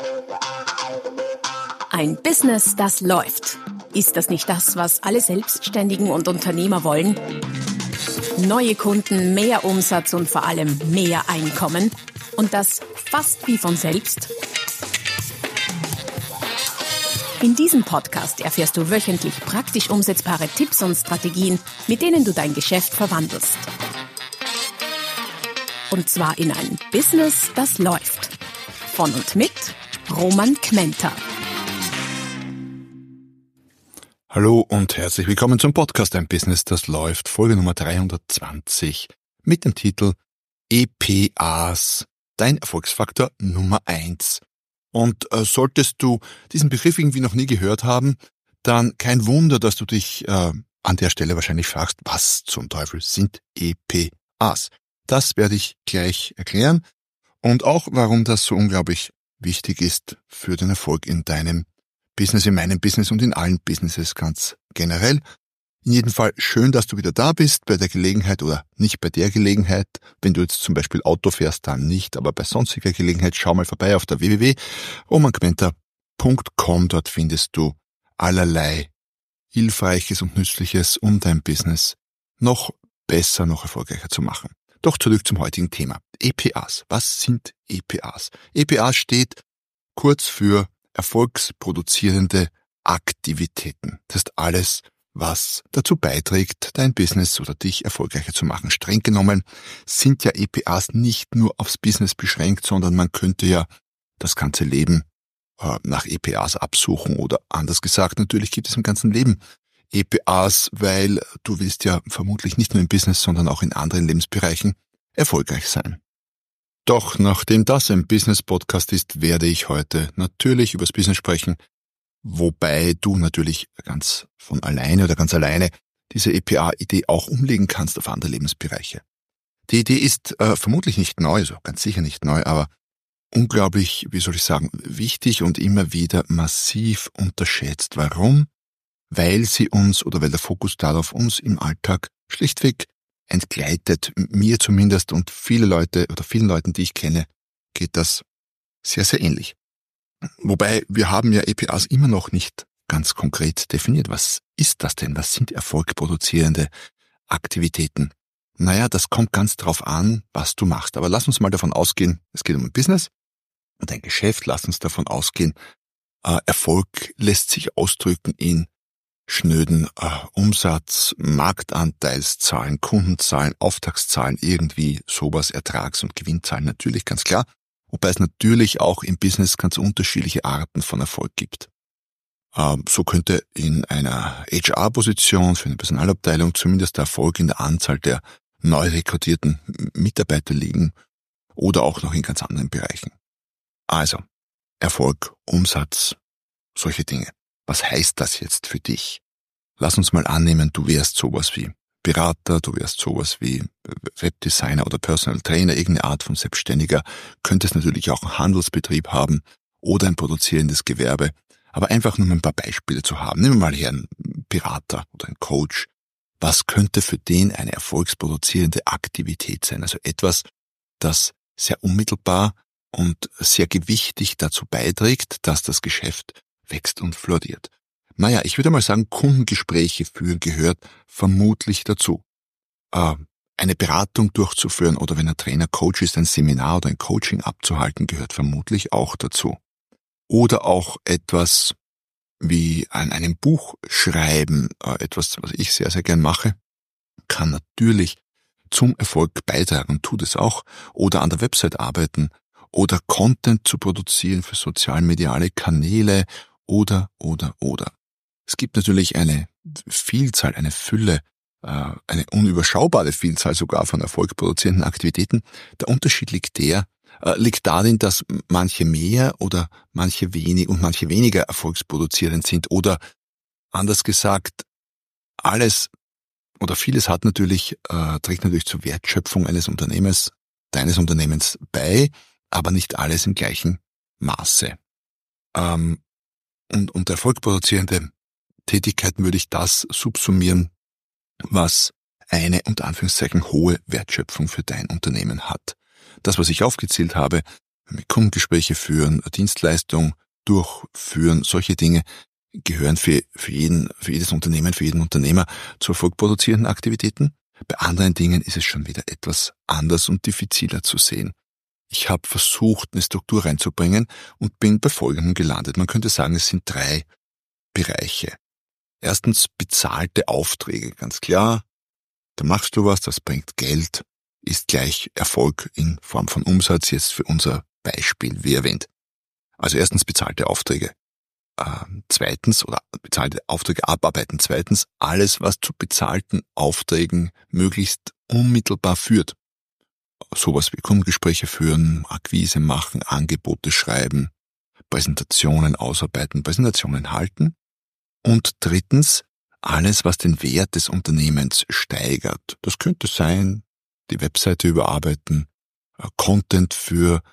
Ein Business, das läuft. Ist das nicht das, was alle Selbstständigen und Unternehmer wollen? Neue Kunden, mehr Umsatz und vor allem mehr Einkommen. Und das fast wie von selbst? In diesem Podcast erfährst du wöchentlich praktisch umsetzbare Tipps und Strategien, mit denen du dein Geschäft verwandelst. Und zwar in ein Business, das läuft. Von und mit Roman Kmenter. Hallo und herzlich willkommen zum Podcast Ein Business, das läuft, Folge Nummer 320 mit dem Titel EPAs, dein Erfolgsfaktor Nummer 1. Und solltest du diesen Begriff irgendwie noch nie gehört haben, dann kein Wunder, dass du dich an der Stelle wahrscheinlich fragst, was zum Teufel sind EPAs? Das werde ich gleich erklären und auch, warum das so unglaublich wichtig ist für den Erfolg in deinem Business, in meinem Business und in allen Businesses ganz generell. In jedem Fall schön, dass du wieder da bist, bei der Gelegenheit oder nicht bei der Gelegenheit. Wenn du jetzt zum Beispiel Auto fährst, dann nicht, aber bei sonstiger Gelegenheit schau mal vorbei auf der www.romankmenter.com. Dort findest du allerlei Hilfreiches und Nützliches, um dein Business noch besser, noch erfolgreicher zu machen. Doch zurück zum heutigen Thema. EPAs. Was sind EPAs? EPA steht kurz für erfolgsproduzierende Aktivitäten. Das ist alles, was dazu beiträgt, dein Business oder dich erfolgreicher zu machen. Streng genommen sind ja EPAs nicht nur aufs Business beschränkt, sondern man könnte ja das ganze Leben nach EPAs absuchen oder anders gesagt, natürlich gibt es im ganzen Leben EPAs, weil du willst ja vermutlich nicht nur im Business, sondern auch in anderen Lebensbereichen erfolgreich sein. Doch nachdem das ein Business-Podcast ist, werde ich heute natürlich übers Business sprechen, wobei du natürlich ganz von alleine oder ganz alleine diese EPA-Idee auch umlegen kannst auf andere Lebensbereiche. Die Idee ist vermutlich nicht neu, also ganz sicher nicht neu, aber unglaublich, wichtig und immer wieder massiv unterschätzt. Warum? Weil sie uns oder weil der Fokus darauf uns im Alltag schlichtweg entgleitet, mir zumindest und vielen Leuten, die ich kenne, geht das sehr, sehr ähnlich. Wobei, wir haben ja EPAs immer noch nicht ganz konkret definiert. Was ist das denn? Was sind erfolgproduzierende Aktivitäten? Naja, das kommt ganz drauf an, was du machst. Aber lass uns mal davon ausgehen, es geht um ein Business und ein Geschäft. Lass uns davon ausgehen, Erfolg lässt sich ausdrücken in schnöden Umsatz, Marktanteilszahlen, Kundenzahlen, Auftragszahlen, irgendwie sowas, Ertrags- und Gewinnzahlen, natürlich ganz klar, wobei es natürlich auch im Business ganz unterschiedliche Arten von Erfolg gibt. So könnte in einer HR-Position für eine Personalabteilung zumindest der Erfolg in der Anzahl der neu rekrutierten Mitarbeiter liegen oder auch noch in ganz anderen Bereichen. Also, Erfolg, Umsatz, solche Dinge. Was heißt das jetzt für dich? Lass uns mal annehmen, du wärst sowas wie Berater, du wärst sowas wie Webdesigner oder Personal Trainer, irgendeine Art von Selbstständiger, könntest natürlich auch einen Handelsbetrieb haben oder ein produzierendes Gewerbe, aber einfach nur ein paar Beispiele zu haben. Nehmen wir mal her einen Berater oder einen Coach. Was könnte für den eine erfolgsproduzierende Aktivität sein? Also etwas, das sehr unmittelbar und sehr gewichtig dazu beiträgt, dass das Geschäft wächst und floriert. Naja, ich würde mal sagen, Kundengespräche führen gehört vermutlich dazu. Eine Beratung durchzuführen oder wenn ein Trainer Coach ist, ein Seminar oder ein Coaching abzuhalten, gehört vermutlich auch dazu. Oder auch etwas wie an einem Buch schreiben, etwas, was ich sehr, sehr gern mache, kann natürlich zum Erfolg beitragen und tut es auch. Oder an der Website arbeiten oder Content zu produzieren für sozialmediale Kanäle oder. Es gibt natürlich eine Vielzahl, eine Fülle, eine unüberschaubare Vielzahl sogar von erfolgproduzierenden Aktivitäten. Der Unterschied liegt darin, dass manche mehr oder manche weniger erfolgsproduzierend sind oder anders gesagt, alles oder vieles trägt natürlich zur Wertschöpfung eines Unternehmens, deines Unternehmens bei, aber nicht alles im gleichen Maße. Und erfolgproduzierende Tätigkeiten würde ich das subsumieren, was eine unter Anführungszeichen hohe Wertschöpfung für dein Unternehmen hat. Das, was ich aufgezählt habe, Kundengespräche führen, Dienstleistung durchführen, solche Dinge gehören für jedes Unternehmen, für jeden Unternehmer zu erfolgproduzierenden Aktivitäten. Bei anderen Dingen ist es schon wieder etwas anders und diffiziler zu sehen. Ich habe versucht, eine Struktur reinzubringen und bin bei Folgendem gelandet. Man könnte sagen, es sind 3 Bereiche. Erstens bezahlte Aufträge, ganz klar. Da machst du was, das bringt Geld, ist gleich Erfolg in Form von Umsatz, jetzt für unser Beispiel, wie erwähnt. Also erstens bezahlte Aufträge. Zweitens, oder bezahlte Aufträge abarbeiten. Zweitens, alles, was zu bezahlten Aufträgen möglichst unmittelbar führt. Sowas wie Kundengespräche führen, Akquise machen, Angebote schreiben, Präsentationen ausarbeiten, Präsentationen halten. Und drittens, alles, was den Wert des Unternehmens steigert. Das könnte sein, die Webseite überarbeiten, Content für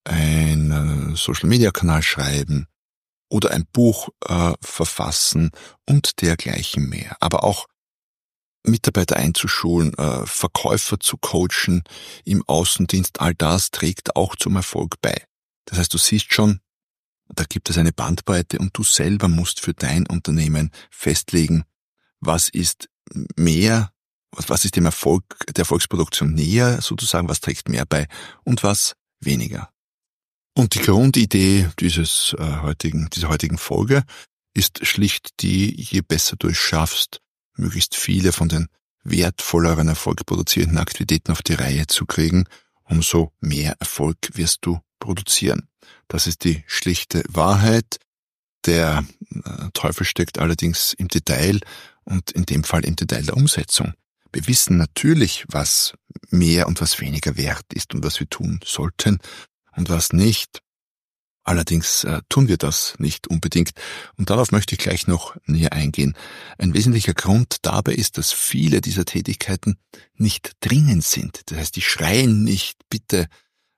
einen Social-Media-Kanal schreiben oder ein Buch verfassen und dergleichen mehr. Aber auch Mitarbeiter einzuschulen, Verkäufer zu coachen im Außendienst, all das trägt auch zum Erfolg bei. Das heißt, du siehst schon, da gibt es eine Bandbreite und du selber musst für dein Unternehmen festlegen, was ist mehr, was ist dem Erfolg, der Erfolgsproduktion näher sozusagen, was trägt mehr bei und was weniger. Und die Grundidee dieser heutigen Folge ist schlicht die, je besser du es schaffst, möglichst viele von den wertvolleren, erfolgproduzierenden Aktivitäten auf die Reihe zu kriegen, umso mehr Erfolg wirst du produzieren. Das ist die schlichte Wahrheit. Der Teufel steckt allerdings im Detail und in dem Fall im Detail der Umsetzung. Wir wissen natürlich, was mehr und was weniger wert ist und was wir tun sollten und was nicht. Allerdings tun wir das nicht unbedingt und darauf möchte ich gleich noch näher eingehen. Ein wesentlicher Grund dabei ist, dass viele dieser Tätigkeiten nicht dringend sind. Das heißt, die schreien nicht, bitte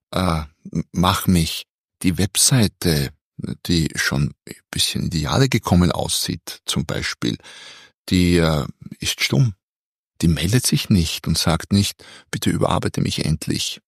mach mich. Die Webseite, die schon ein bisschen in die Jahre gekommen aussieht, zum Beispiel, die ist stumm. Die meldet sich nicht und sagt nicht, bitte überarbeite mich endlich.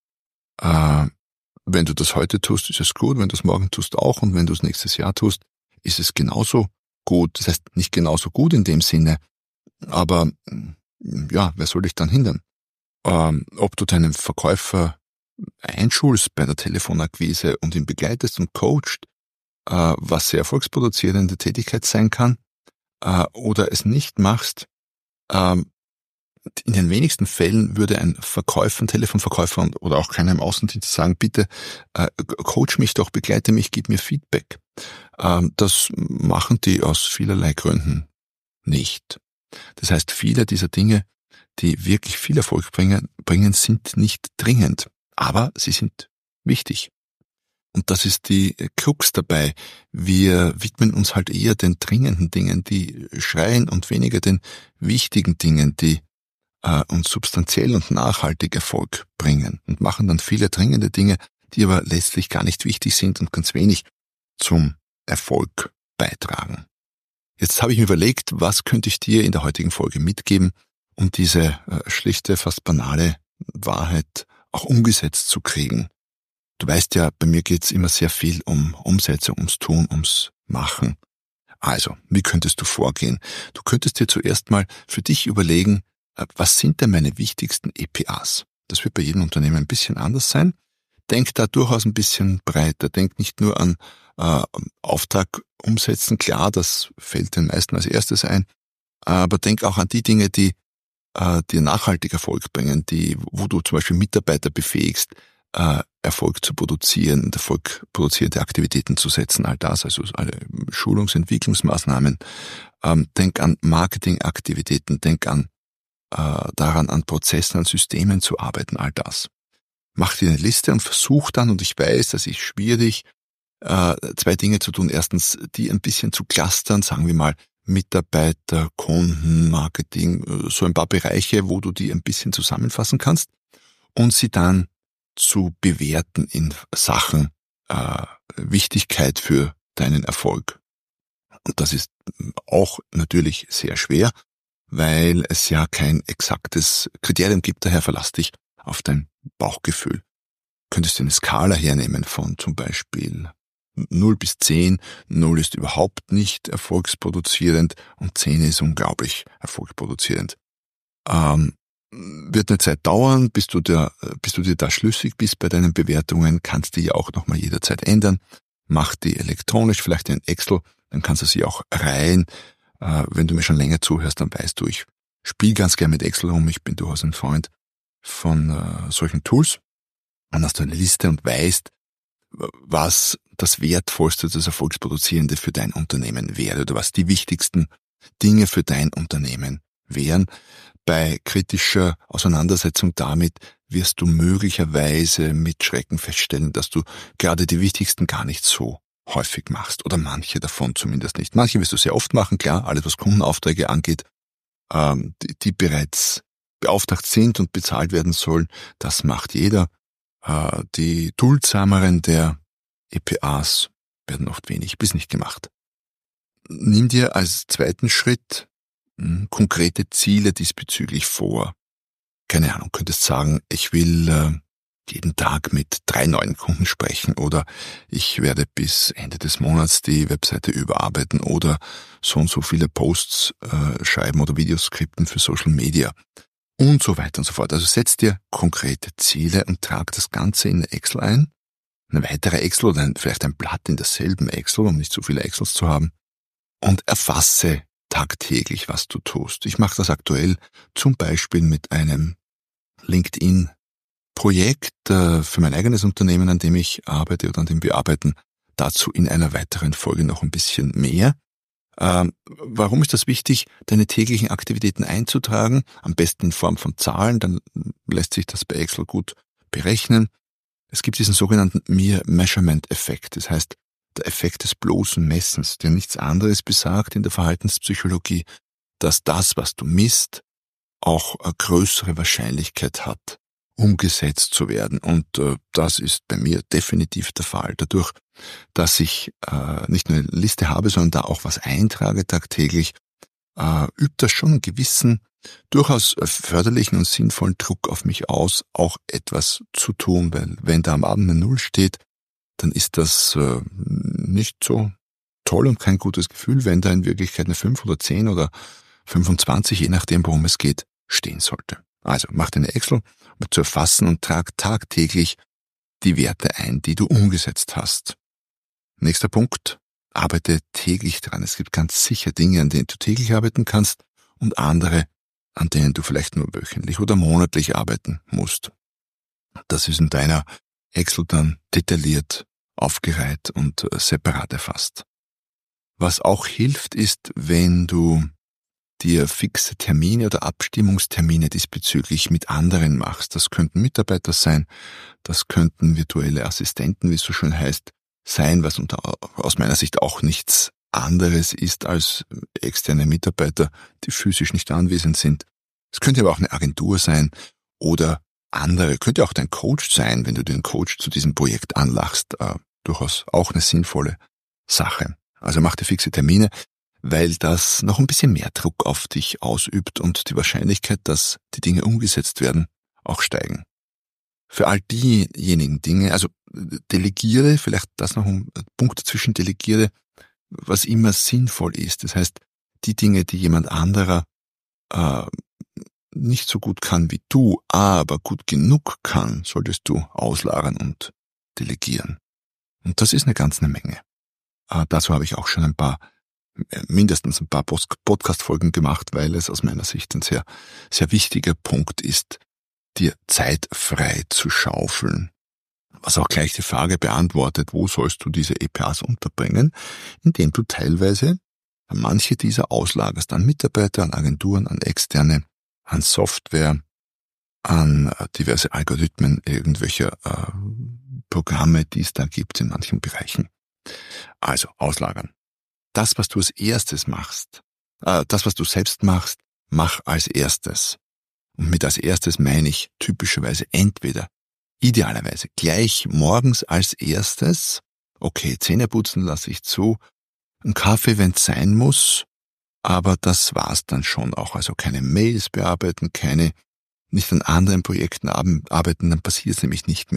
Wenn du das heute tust, ist es gut, wenn du es morgen tust auch und wenn du es nächstes Jahr tust, ist es genauso gut. Das heißt, nicht genauso gut in dem Sinne, aber ja, wer soll dich dann hindern? Ob du deinen Verkäufer einschulst bei der Telefonakquise und ihn begleitest und coachst, was sehr erfolgsproduzierende Tätigkeit sein kann, oder es nicht machst, in den wenigsten Fällen würde ein Verkäufer, ein Telefonverkäufer oder auch keiner im Außendienst sagen, bitte coach mich doch, begleite mich, gib mir Feedback. Das machen die aus vielerlei Gründen nicht. Das heißt, viele dieser Dinge, die wirklich viel Erfolg bringen, sind nicht dringend, aber sie sind wichtig. Und das ist die Krux dabei. Wir widmen uns halt eher den dringenden Dingen, die schreien und weniger den wichtigen Dingen, die uns substanziell und nachhaltig Erfolg bringen und machen dann viele dringende Dinge, die aber letztlich gar nicht wichtig sind und ganz wenig zum Erfolg beitragen. Jetzt habe ich mir überlegt, was könnte ich dir in der heutigen Folge mitgeben, um diese schlichte, fast banale Wahrheit auch umgesetzt zu kriegen. Du weißt ja, bei mir geht's immer sehr viel um Umsetzung, ums Tun, ums Machen. Also, wie könntest du vorgehen? Du könntest dir zuerst mal für dich überlegen, was sind denn meine wichtigsten EPAs? Das wird bei jedem Unternehmen ein bisschen anders sein. Denk da durchaus ein bisschen breiter. Denk nicht nur an Auftrag umsetzen. Klar, das fällt den meisten als erstes ein. Aber denk auch an die Dinge, die dir nachhaltig Erfolg bringen, wo du zum Beispiel Mitarbeiter befähigst, Erfolg zu produzieren, erfolgproduzierende Aktivitäten zu setzen, all das, also alle Schulungs- und Entwicklungsmaßnahmen. Denk an Marketingaktivitäten, denk daran, an Prozessen, an Systemen zu arbeiten, all das. Mach dir eine Liste und versuch dann, und ich weiß, das ist schwierig, 2 Dinge zu tun. Erstens, die ein bisschen zu clustern, sagen wir mal, Mitarbeiter, Kunden, Marketing, so ein paar Bereiche, wo du die ein bisschen zusammenfassen kannst und sie dann zu bewerten in Sachen Wichtigkeit für deinen Erfolg. Und das ist auch natürlich sehr schwer, weil es ja kein exaktes Kriterium gibt, daher verlass dich auf dein Bauchgefühl. könntest du eine Skala hernehmen von zum Beispiel 0 bis 10. 0 ist überhaupt nicht erfolgsproduzierend und 10 ist unglaublich erfolgsproduzierend. Wird eine Zeit dauern, bis du dir da schlüssig bist bei deinen Bewertungen, kannst die ja auch nochmal jederzeit ändern. Mach die elektronisch, vielleicht in Excel, dann kannst du sie auch reihen. Wenn du mir schon länger zuhörst, dann weißt du, ich spiele ganz gern mit Excel rum, ich bin durchaus ein Freund von solchen Tools. Dann hast du eine Liste und weißt, was das Wertvollste, das Erfolgsproduzierende für dein Unternehmen wäre oder was die wichtigsten Dinge für dein Unternehmen wären. Bei kritischer Auseinandersetzung damit wirst du möglicherweise mit Schrecken feststellen, dass du gerade die wichtigsten gar nicht so häufig machst oder manche davon zumindest nicht. Manche wirst du sehr oft machen, klar, alles was Kundenaufträge angeht, die bereits beauftragt sind und bezahlt werden sollen, das macht jeder. Die duldsameren der EPAs werden oft wenig bis nicht gemacht. Nimm dir als zweiten Schritt konkrete Ziele diesbezüglich vor. Keine Ahnung, könntest sagen, ich will jeden Tag mit 3 neuen Kunden sprechen oder ich werde bis Ende des Monats die Webseite überarbeiten oder so und so viele Posts schreiben oder Videos skripten für Social Media und so weiter und so fort. Also setz dir konkrete Ziele und trag das Ganze in eine Excel ein, eine weitere Excel oder vielleicht ein Blatt in derselben Excel, um nicht so viele Excels zu haben, und erfasse tagtäglich, was du tust. Ich mache das aktuell zum Beispiel mit einem LinkedIn-Projekt für mein eigenes Unternehmen, an dem ich arbeite oder an dem wir arbeiten. Dazu in einer weiteren Folge noch ein bisschen mehr. Warum ist das wichtig, deine täglichen Aktivitäten einzutragen? Am besten in Form von Zahlen, dann lässt sich das bei Excel gut berechnen. Es gibt diesen sogenannten Mere Measurement-Effekt. Das heißt, der Effekt des bloßen Messens, der nichts anderes besagt in der Verhaltenspsychologie, dass das, was du misst, auch eine größere Wahrscheinlichkeit hat, umgesetzt zu werden. Und das ist bei mir definitiv der Fall. Dadurch, dass ich nicht nur eine Liste habe, sondern da auch was eintrage tagtäglich, übt das schon einen gewissen, durchaus förderlichen und sinnvollen Druck auf mich aus, auch etwas zu tun, weil wenn da am Abend eine 0 steht, dann ist das nicht so toll und kein gutes Gefühl, wenn da in Wirklichkeit eine 5 oder 10 oder 25, je nachdem, worum es geht, stehen sollte. Also mach deine Excel, um zu erfassen und trag tagtäglich die Werte ein, die du umgesetzt hast. Nächster Punkt, arbeite täglich dran. Es gibt ganz sicher Dinge, an denen du täglich arbeiten kannst und andere, an denen du vielleicht nur wöchentlich oder monatlich arbeiten musst. Das ist in deiner Excel dann detailliert aufgereiht und separat erfasst. Was auch hilft, ist, wenn du dir fixe Termine oder Abstimmungstermine diesbezüglich mit anderen machst. Das könnten Mitarbeiter sein, das könnten virtuelle Assistenten, wie es so schön heißt, sein, was aus meiner Sicht auch nichts anderes ist als externe Mitarbeiter, die physisch nicht anwesend sind. Es könnte aber auch eine Agentur sein oder andere, könnte auch dein Coach sein, wenn du den Coach zu diesem Projekt anlachst, durchaus auch eine sinnvolle Sache. Also mach dir fixe Termine, weil das noch ein bisschen mehr Druck auf dich ausübt und die Wahrscheinlichkeit, dass die Dinge umgesetzt werden, auch steigen. Für all diejenigen Dinge, also delegiere, vielleicht das noch ein Punkt dazwischen, delegiere, was immer sinnvoll ist. Das heißt, die Dinge, die jemand anderer nicht so gut kann wie du, aber gut genug kann, solltest du auslagern und delegieren. Und das ist eine ganze Menge. Dazu habe ich auch schon mindestens ein paar Podcast-Folgen gemacht, weil es aus meiner Sicht ein sehr, sehr wichtiger Punkt ist, dir Zeit frei zu schaufeln. Was auch gleich die Frage beantwortet, wo sollst du diese EPAs unterbringen, indem du teilweise manche dieser auslagerst an Mitarbeiter, an Agenturen, an Externe, an Software, an diverse Algorithmen, irgendwelcher Programme, die es da gibt in manchen Bereichen. Also auslagern. Das, was du als erstes machst, das, was du selbst machst, mach als erstes. Und mit als erstes meine ich typischerweise entweder, idealerweise gleich morgens als erstes, okay, Zähne putzen lasse ich zu, einen Kaffee, wenn es sein muss, aber das war's dann schon auch. Also keine Mails bearbeiten, nicht an anderen Projekten arbeiten, dann passiert es nämlich nicht mehr.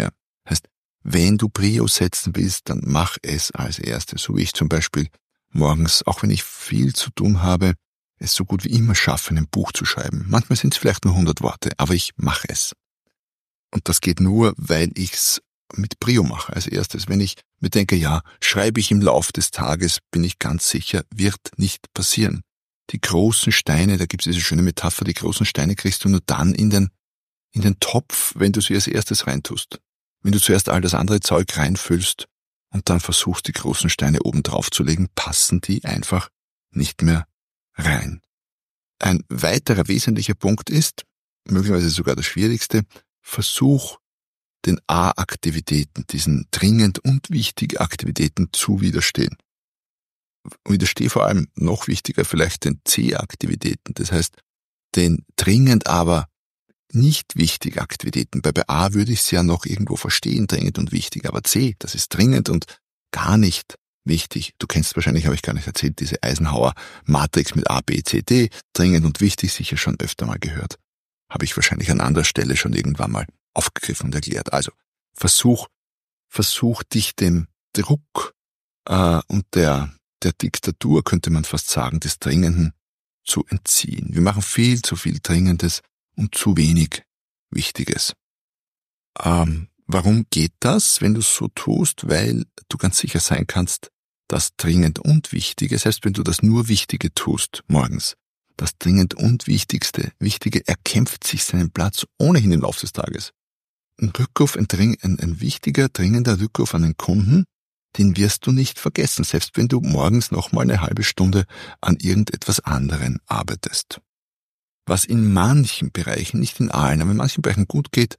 Heißt, wenn du Prio setzen willst, dann mach es als erstes. So wie ich zum Beispiel morgens, auch wenn ich viel zu tun habe, es so gut wie immer schaffe, ein Buch zu schreiben. Manchmal sind es vielleicht nur 100 Worte, aber ich mache es. Und das geht nur, weil ich es mit Prio mache. Als erstes, wenn ich mir denke, ja, schreibe ich im Lauf des Tages, bin ich ganz sicher, wird nicht passieren. Die großen Steine, da gibt es diese schöne Metapher, die großen Steine kriegst du nur dann in den Topf, wenn du sie als erstes reintust. Wenn du zuerst all das andere Zeug reinfüllst und dann versuchst, die großen Steine oben drauf zu legen, passen die einfach nicht mehr rein. Ein weiterer wesentlicher Punkt ist, möglicherweise sogar das Schwierigste, versuch den A-Aktivitäten, diesen dringend und wichtigen Aktivitäten zu widerstehen. Widerstehe vor allem noch wichtiger vielleicht den C-Aktivitäten, das heißt den dringend aber nicht wichtigen Aktivitäten. Bei A würde ich es ja noch irgendwo verstehen, dringend und wichtig, aber C, das ist dringend und gar nicht wichtig. Du kennst wahrscheinlich, habe ich gar nicht erzählt, diese Eisenhower-Matrix mit A, B, C, D, dringend und wichtig, sicher schon öfter mal gehört. Habe ich wahrscheinlich an anderer Stelle schon irgendwann mal aufgegriffen und erklärt. Also versuch dich dem Druck und der Diktatur, könnte man fast sagen, des Dringenden zu entziehen. Wir machen viel zu viel Dringendes und zu wenig Wichtiges. Warum geht das, wenn du es so tust? Weil du ganz sicher sein kannst, dass dringend und Wichtige, selbst wenn du das nur Wichtige tust morgens, das dringend und Wichtige erkämpft sich seinen Platz ohnehin im Laufe des Tages. Ein Rückruf, ein wichtiger, dringender Rückruf an den Kunden, den wirst du nicht vergessen, selbst wenn du morgens nochmal eine halbe Stunde an irgendetwas anderem arbeitest. Was in manchen Bereichen, nicht in allen, aber in manchen Bereichen gut geht,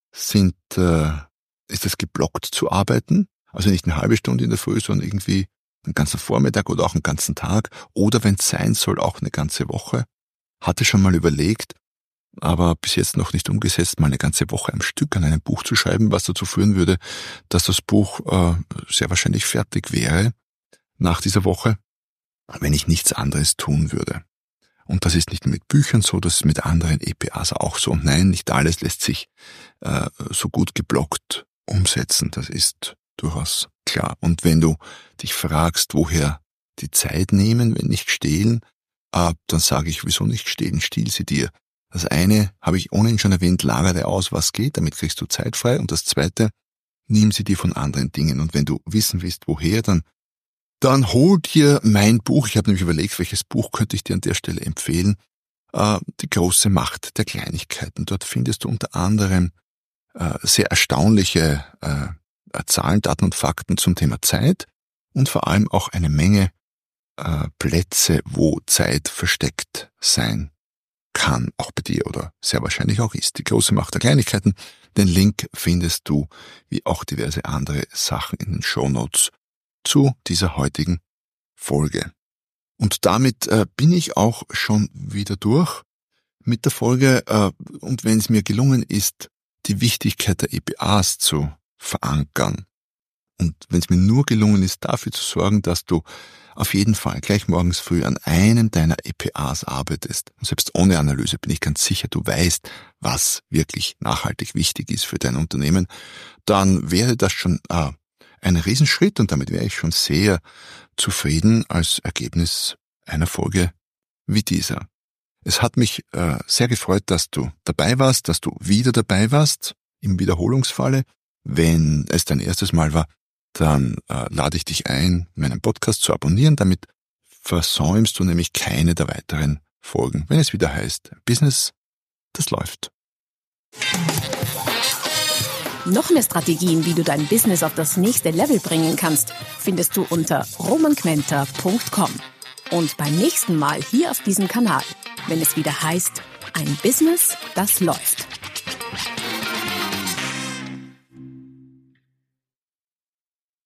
ist es geblockt zu arbeiten, also nicht eine halbe Stunde in der Früh, sondern irgendwie einen ganzen Vormittag oder auch einen ganzen Tag oder wenn es sein soll, auch eine ganze Woche. Hatte schon mal überlegt, aber bis jetzt noch nicht umgesetzt, mal eine ganze Woche am Stück an einem Buch zu schreiben, was dazu führen würde, dass das Buch sehr wahrscheinlich fertig wäre nach dieser Woche, wenn ich nichts anderes tun würde. Und das ist nicht nur mit Büchern so, das ist mit anderen EPAs auch so. Und nein, nicht alles lässt sich so gut geblockt umsetzen, das ist durchaus klar. Und wenn du dich fragst, woher die Zeit nehmen, wenn nicht stehlen, dann sage ich, wieso nicht stehlen, stiehl sie dir. Das eine, habe ich ohnehin schon erwähnt, lagere aus, was geht, damit kriegst du Zeit frei. Und das zweite, nimm sie dir von anderen Dingen. Und wenn du wissen willst, woher, dann hol dir mein Buch. Ich habe nämlich überlegt, welches Buch könnte ich dir an der Stelle empfehlen. Die große Macht der Kleinigkeiten. Dort findest du unter anderem sehr erstaunliche Zahlen, Daten und Fakten zum Thema Zeit und vor allem auch eine Menge Plätze, wo Zeit versteckt sein kann, auch bei dir oder sehr wahrscheinlich auch ist. Die große Macht der Kleinigkeiten. Den Link findest du, wie auch diverse andere Sachen in den Shownotes zu dieser heutigen Folge. Und damit bin ich auch schon wieder durch mit der Folge. Und wenn es mir gelungen ist, die Wichtigkeit der EPAs zu verankern und wenn es mir nur gelungen ist, dafür zu sorgen, dass du auf jeden Fall gleich morgens früh an einem deiner EPAs arbeitest. Und selbst ohne Analyse bin ich ganz sicher, du weißt, was wirklich nachhaltig wichtig ist für dein Unternehmen. Dann wäre das schon ein Riesenschritt und damit wäre ich schon sehr zufrieden als Ergebnis einer Folge wie dieser. Es hat mich sehr gefreut, dass du dabei warst, dass du wieder dabei warst im Wiederholungsfalle. Wenn es dein erstes Mal war, dann lade ich dich ein, meinen Podcast zu abonnieren. Damit versäumst du nämlich keine der weiteren Folgen, wenn es wieder heißt Business, das läuft. Noch mehr Strategien, wie du dein Business auf das nächste Level bringen kannst, findest du unter romanquenter.com. Und beim nächsten Mal hier auf diesem Kanal, wenn es wieder heißt, ein Business, das läuft.